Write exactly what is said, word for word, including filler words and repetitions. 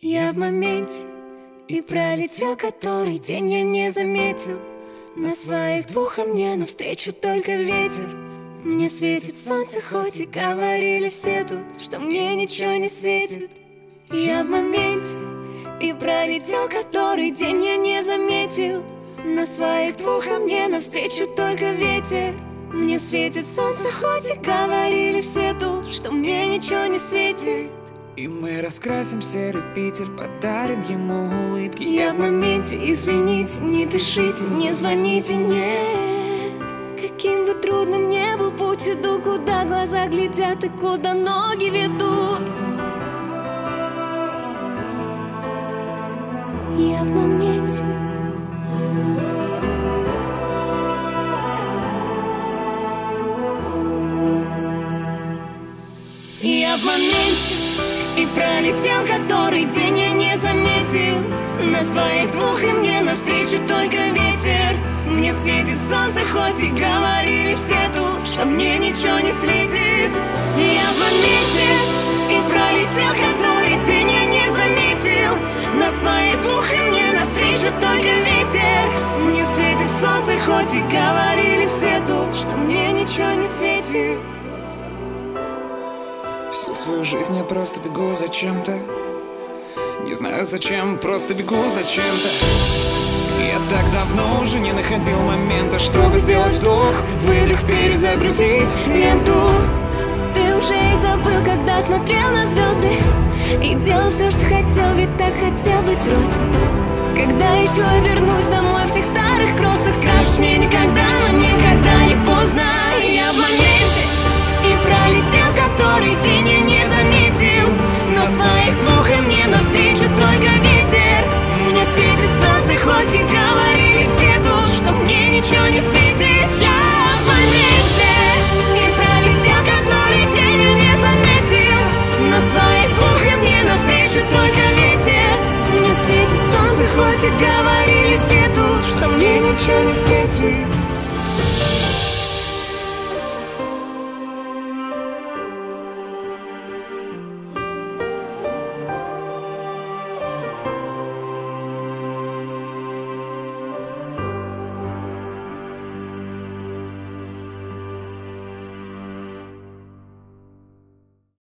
Я в моменте, и пролетел который день, я не заметил. На своих двух, а мне навстречу только ветер. Мне светит солнце, хоть и говорили все тут, что мне ничего не светит. Я в моменте, и пролетел который день, я не заметил. На своих двух, а мне навстречу только ветер. Мне светит солнце, хоть и говорили все тут, что мне ничего не светит. И мы раскрасим серый Питер, подарим ему улыбки. Я в моменте, извините, не пишите, не звоните, нет. Каким бы трудным не был путь, иду, куда глаза глядят и куда ноги ведут. Я в моменте. Я в моменте, и пролетел который день, я не заметил. На своих двух, и мне навстречу только ветер. Мне светит солнце, хоть и говорили все тут, что мне ничего не светит. Я в моменте, и пролетел который день, я не заметил. На своих двух, и мне навстречу только ветер. Мне светит солнце, хоть и говорили все тут, что мне ничего не светит. Всю свою жизнь я просто бегу за чем-то. Не знаю зачем, просто бегу за чем-то. Я так давно уже не находил момента, чтобы сделать вдох, выдох, перезагрузить ленту. Ты уже и забыл, когда смотрел на звезды, и делал все, что хотел, ведь так хотел быть взрослым. Когда еще вернусь домой в тех старых кроссах, скажешь мне никогда, но никогда не поздно. Я в моменте, и пролетел который день, я не заметил. На своих двух, и мне навстречу только ветер. Мне светит солнце, хоть и говорили все тут, что мне ничего не светит. Я в моменте, и пролетел который день, я не заметил. На своих двух, и мне навстречу только ветер. Мне светит солнце, хоть и говорили все тут, что мне ничего не светит.